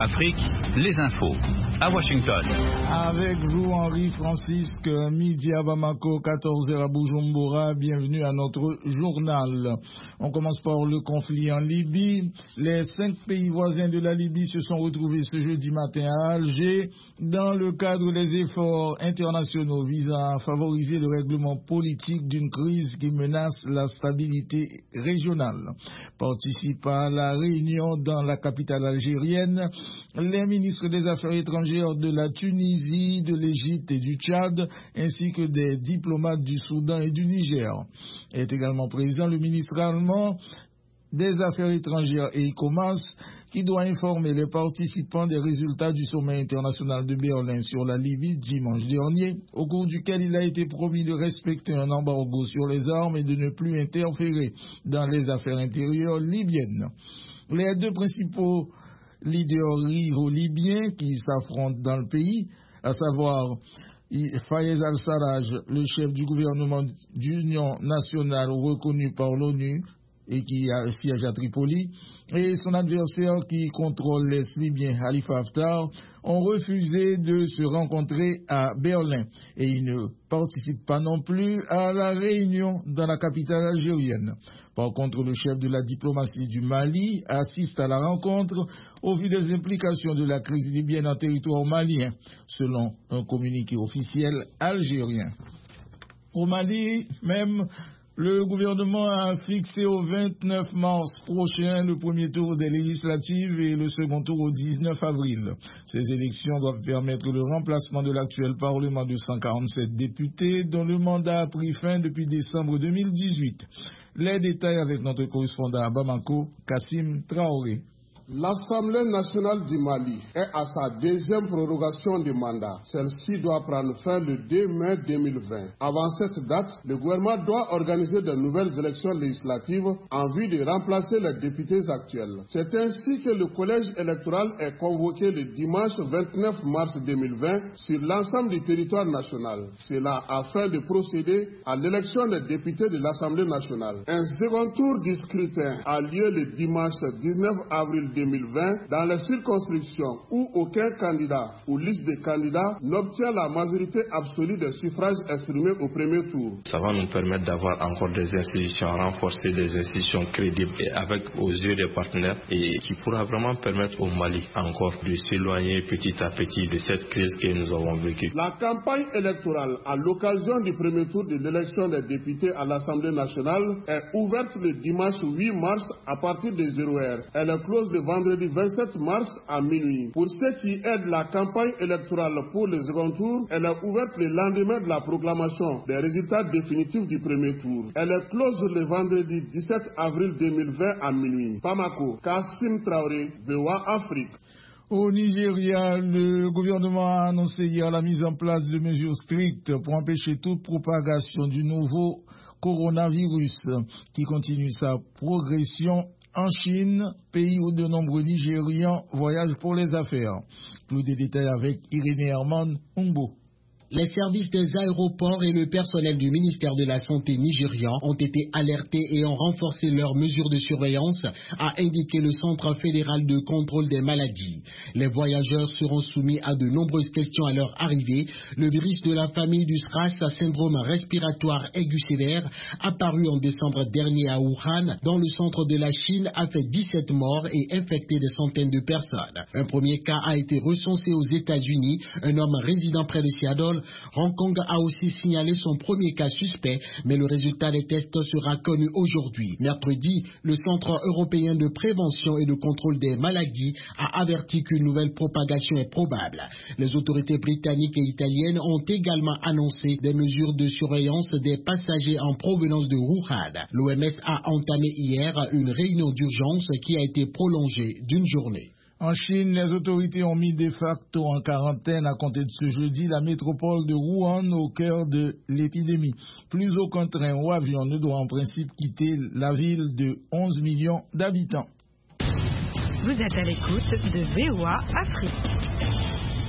Afrique, les infos. À Washington. Avec vous, Henri Francisque, midi à Bamako, 14h à Bujumbura. Bienvenue à notre journal. On commence par le conflit en Libye. Les 5 pays voisins de la Libye se sont retrouvés ce jeudi matin à Alger dans le cadre des efforts internationaux visant à favoriser le règlement politique d'une crise qui menace la stabilité régionale. Participant à la réunion dans la capitale algérienne, les ministres des Affaires étrangères de la Tunisie, de l'Égypte et du Tchad, ainsi que des diplomates du Soudan et du Niger. Est également présent le ministre allemand des Affaires étrangères et e-commerce, qui doit informer les participants des résultats du sommet international de Berlin sur la Libye dimanche dernier, au cours duquel il a été promis de respecter un embargo sur les armes et de ne plus interférer dans les affaires intérieures libyennes. Les deux principaux leaders rivaux libyens qui s'affrontent dans le pays, à savoir Fayez al-Sarraj, le chef du gouvernement d'union nationale reconnu par l'ONU et qui siège à Tripoli, et son adversaire qui contrôle l'Est libyen, Khalifa Haftar, ont refusé de se rencontrer à Berlin et ils ne participent pas non plus à la réunion dans la capitale algérienne. Par contre, le chef de la diplomatie du Mali assiste à la rencontre au vu des implications de la crise libyenne en territoire malien, selon un communiqué officiel algérien. Au Mali, même, le gouvernement a fixé au 29 mars prochain le premier tour des législatives et le second tour au 19 avril. Ces élections doivent permettre le remplacement de l'actuel Parlement de 147 députés dont le mandat a pris fin depuis décembre 2018. Les détails avec notre correspondant à Bamako, Kassim Traoré. L'Assemblée nationale du Mali est à sa deuxième prorogation du mandat. Celle-ci doit prendre fin le 2 mai 2020. Avant cette date, le gouvernement doit organiser de nouvelles élections législatives en vue de remplacer les députés actuels. C'est ainsi que le collège électoral est convoqué le dimanche 29 mars 2020 sur l'ensemble du territoire national. Cela afin de procéder à l'élection des députés de l'Assemblée nationale. Un second tour du scrutin a lieu le dimanche 19 avril 2020 dans les circonscriptions où aucun candidat ou liste de candidats n'obtient la majorité absolue des suffrages exprimés au premier tour. Ça va nous permettre d'avoir encore des institutions renforcées, des institutions crédibles et avec aux yeux des partenaires et qui pourra vraiment permettre au Mali encore de s'éloigner petit à petit de cette crise que nous avons vécue. La campagne électorale à l'occasion du premier tour de l'élection des députés à l'Assemblée nationale est ouverte le dimanche 8 mars à partir de 0h. Elle est close le vendredi 27 mars à minuit. Pour ce qui est de la campagne électorale pour le second tour, elle est ouverte le lendemain de la proclamation des résultats définitifs du premier tour. Elle est close le vendredi 17 avril 2020 à minuit. Bamako, Kassim Traoré, VOA Afrique. Au Nigeria, le gouvernement a annoncé hier la mise en place de mesures strictes pour empêcher toute propagation du nouveau coronavirus qui continue sa progression en Chine, pays où de nombreux Nigérians voyagent pour les affaires. Plus de détails avec Irénée Herman Umbo. Les services des aéroports et le personnel du ministère de la Santé nigérian ont été alertés et ont renforcé leurs mesures de surveillance, a indiqué le Centre fédéral de contrôle des maladies. Les voyageurs seront soumis à de nombreuses questions à leur arrivée. Le virus de la famille du SRAS, syndrome respiratoire aigu sévère, apparu en décembre dernier à Wuhan, dans le centre de la Chine, a fait 17 morts et infecté des centaines de personnes. Un premier cas a été recensé aux États-Unis, un homme résidant près de Seattle. Hong Kong a aussi signalé son premier cas suspect, mais le résultat des tests sera connu aujourd'hui. Mercredi, le Centre européen de prévention et de contrôle des maladies a averti qu'une nouvelle propagation est probable. Les autorités britanniques et italiennes ont également annoncé des mesures de surveillance des passagers en provenance de Wuhan. L'OMS a entamé hier une réunion d'urgence qui a été prolongée d'une journée. En Chine, les autorités ont mis de facto en quarantaine à compter de ce jeudi la métropole de Wuhan au cœur de l'épidémie. Plus aucun train ou avion ne doit en principe quitter la ville de 11 millions d'habitants. Vous êtes à l'écoute de VOA Afrique.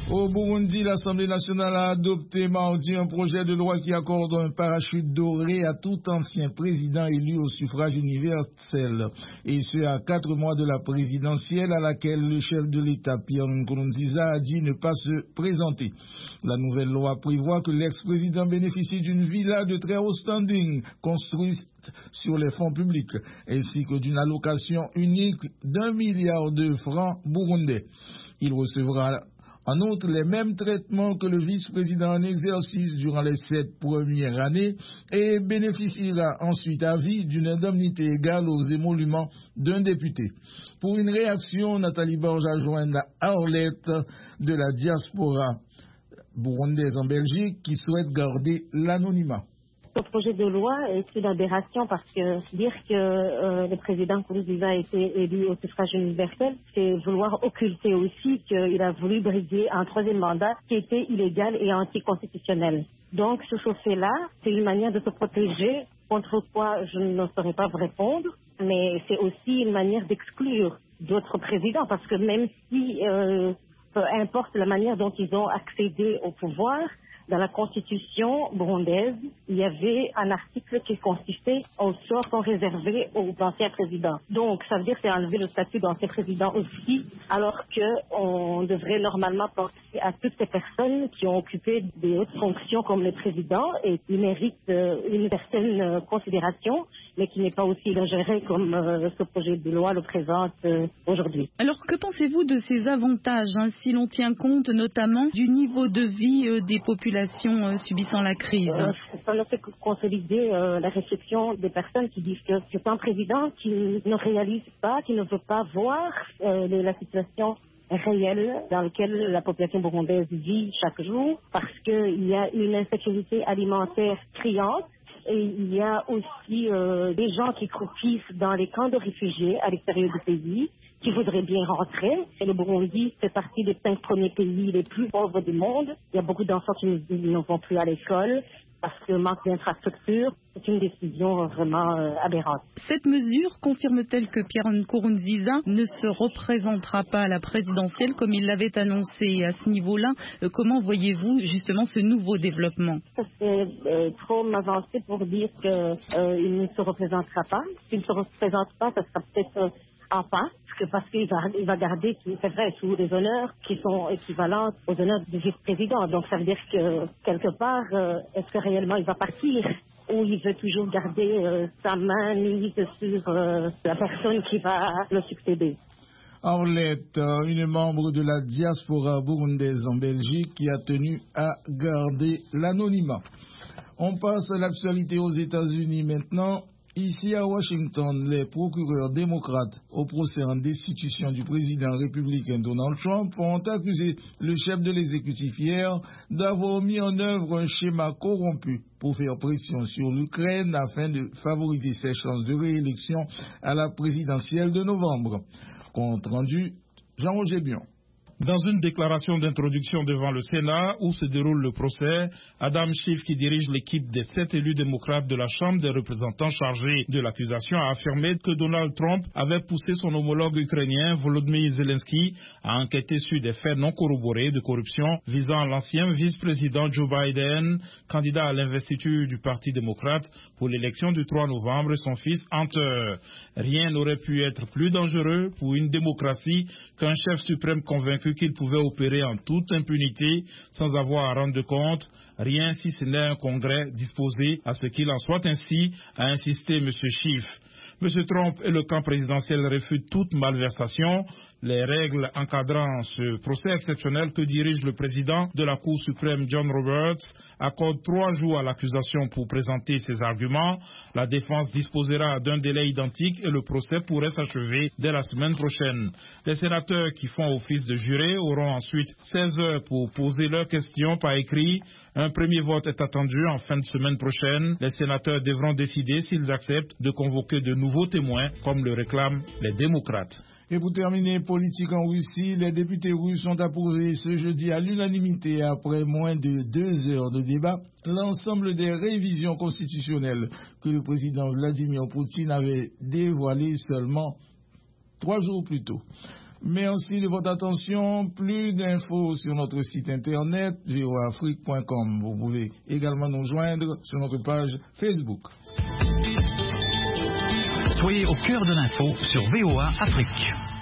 Au Burundi, l'Assemblée nationale a adopté mardi un projet de loi qui accorde un parachute doré à tout ancien président élu au suffrage universel. Et ce, à 4 mois de la présidentielle à laquelle le chef de l'État, Pierre Nkurunziza, a dit ne pas se présenter. La nouvelle loi prévoit que l'ex-président bénéficie d'une villa de très haut standing construite sur les fonds publics, ainsi que d'une allocation unique d'1 milliard de francs burundais. Il recevra en outre les mêmes traitements que le vice-président en exercice durant les 7 premières années et bénéficiera ensuite à vie d'une indemnité égale aux émoluments d'un député. Pour une réaction, Nathalie Borges a joint Arlette de la diaspora burundaise en Belgique qui souhaite garder l'anonymat. Ce projet de loi est une aberration parce que dire que le président Nkurunziza a été élu au suffrage universel, c'est vouloir occulter aussi qu'il a voulu briguer un troisième mandat qui était illégal et anticonstitutionnel. Donc ce fait-là, c'est une manière de se protéger, contre quoi je ne saurais pas vous répondre, mais c'est aussi une manière d'exclure d'autres présidents parce que même si, peu importe la manière dont ils ont accédé au pouvoir, dans la constitution burundaise, il y avait un article qui consistait au sort qu'on réservait aux anciens présidents. Donc, ça veut dire que c'est enlever le statut d'ancien président aussi, alors qu'on devrait normalement penser à toutes ces personnes qui ont occupé des hautes fonctions comme les présidents et qui méritent une certaine considération, mais qui n'est pas aussi gérée comme ce projet de loi le présente aujourd'hui. Alors, que pensez-vous de ces avantages, si l'on tient compte notamment du niveau de vie des populations subissant la crise? Ça ne fait que consolider la réflexion des personnes qui disent que c'est un président qui ne réalise pas, qui ne veut pas voir la situation réelle dans laquelle la population burundaise vit chaque jour, parce qu'il y a une insécurité alimentaire criante. Et il y a aussi des gens qui croupissent dans les camps de réfugiés à l'extérieur du pays, qui voudraient bien rentrer. Et le Burundi fait partie des 5 premiers pays les plus pauvres du monde. Il y a beaucoup d'enfants qui ne vont plus à l'école parce que manque d'infrastructures. C'est une décision vraiment aberrante. Cette mesure confirme-t-elle que Pierre Nkurunziza ne se représentera pas à la présidentielle comme il l'avait annoncé à ce niveau-là? Comment voyez-vous justement ce nouveau développement? C'est trop m'avancer pour dire qu'il ne se représentera pas. S'il ne se représente pas, ça sera peut-être en passe, parce qu'il va garder, c'est vrai, tous les honneurs qui sont équivalents aux honneurs du vice-président. Donc ça veut dire que quelque part, est-ce que réellement il va partir ou il veut toujours garder sa main mise sur la personne qui va le succéder? Arlette, une membre de la diaspora burundaise en Belgique qui a tenu à garder l'anonymat. On passe à l'actualité aux États-Unis maintenant. Ici à Washington, les procureurs démocrates au procès en destitution du président républicain Donald Trump ont accusé le chef de l'exécutif hier d'avoir mis en œuvre un schéma corrompu pour faire pression sur l'Ukraine afin de favoriser ses chances de réélection à la présidentielle de novembre. Compte rendu, Jean-Roger Bion. Dans une déclaration d'introduction devant le Sénat où se déroule le procès, Adam Schiff, qui dirige l'équipe des 7 élus démocrates de la Chambre des représentants chargés de l'accusation, a affirmé que Donald Trump avait poussé son homologue ukrainien Volodymyr Zelensky à enquêter sur des faits non corroborés de corruption visant l'ancien vice-président Joe Biden, candidat à l'investiture du Parti démocrate pour l'élection du 3 novembre, et son fils Hunter. Rien n'aurait pu être plus dangereux pour une démocratie qu'un chef suprême convaincu qu'il pouvait opérer en toute impunité sans avoir à rendre de compte, rien si ce n'est un congrès disposé à ce qu'il en soit ainsi, a insisté M. Schiff. M. Trump et le camp présidentiel réfutent toute malversation. Les règles encadrant ce procès exceptionnel que dirige le président de la Cour suprême John Roberts accordent 3 jours à l'accusation pour présenter ses arguments. La défense disposera d'un délai identique et le procès pourrait s'achever dès la semaine prochaine. Les sénateurs qui font office de jurés auront ensuite 16 heures pour poser leurs questions par écrit. Un premier vote est attendu en fin de semaine prochaine. Les sénateurs devront décider s'ils acceptent de convoquer de nouveaux témoins comme le réclament les démocrates. Et pour terminer, politique en Russie, les députés russes ont approuvé ce jeudi à l'unanimité, après moins de 2 heures de débat, l'ensemble des révisions constitutionnelles que le président Vladimir Poutine avait dévoilées seulement 3 jours plus tôt. Merci de votre attention. Plus d'infos sur notre site internet voaafrique.com. Vous pouvez également nous joindre sur notre page Facebook. Soyez au cœur de l'info sur VOA Afrique.